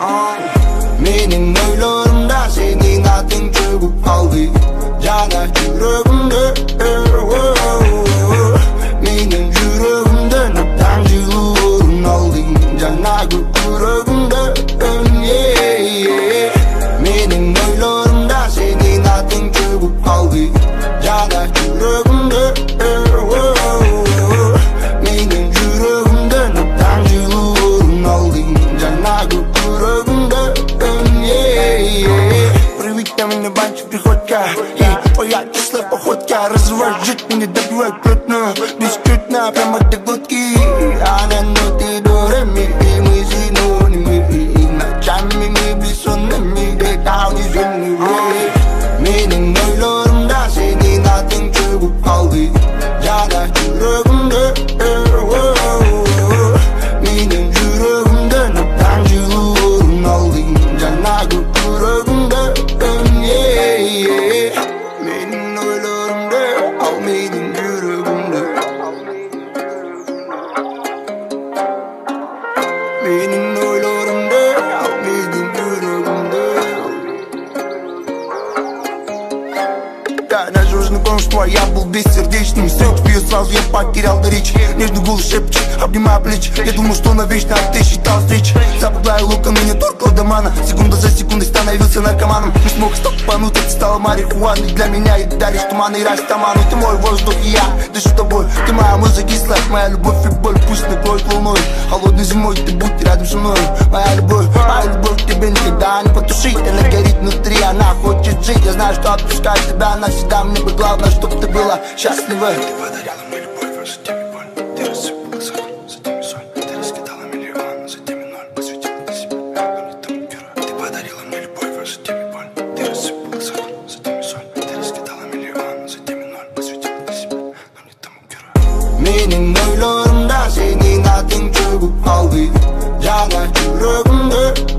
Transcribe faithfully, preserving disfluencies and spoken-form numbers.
Mening oylarımda senin adın çöküp kaldı. Cana yüreğimde Mening yüreğimde noktan yılın aldın. Cana yüreğimde Mening oylarımda senin adın çöküp kaldı. Cana yüreğimde Mening yüreğimde noktan yılın aldın. Cana yüreğimde Приведь меня банчик приходька И твоя кислая походка Разворожит меня, добивает плотно Бескрутно, прямо до глотки Она ноты до ре-ми И мы синонимы Ночами мы бессонными Летал неземный рей Mening oylarımda senin adın çöküp kaldı. Cana yüreğimde Mening yüreğimde noktan yılın aldın. Cana yüreğimde Mening oylarımda Al mening yüreğimde Mening oylarımda Al mening yüreğimde Я надежно помню, что я был бессердечным. Все тебе сразу я потерял до речи. Нежный голос шепчет, обнимая плечи. Я думал, что навечно ты считал встречи. Запугая лука, меня торкало до мана. Секунда за секундой становился наркоманом. Не смог стопануть, это стало марихуаной. Для меня и даришь туманы и растаманы. Ты мой воздух и я дышу тобой. Ты моя музыка кислая, моя любовь и боль. Пусть накроет волной. Холодной зимой ты будь рядом со мной. Моя любовь, моя любовь к тебе никогда не потушить. Она горит внутри, она хочет жить. Я знаю, что отпускать тебя навсегда. Мне бы главное, чтоб ты была счастлива. Ты подарила мне любовь, а за теми боль. Ты рассыпала сахар, за теми соль. Ты раскидала миллион, за теми ноль. Посвятила ты себя, но не тому герою. Ты подарила мне любовь, а за теми боль. Ты рассыпала сахар, за теми соль. Ты раскидала миллион, за теми ноль. Посвятила ты себя, но не тому герою. Mening oylarımda senin adın çöküp kaldı. Cana yüreğimde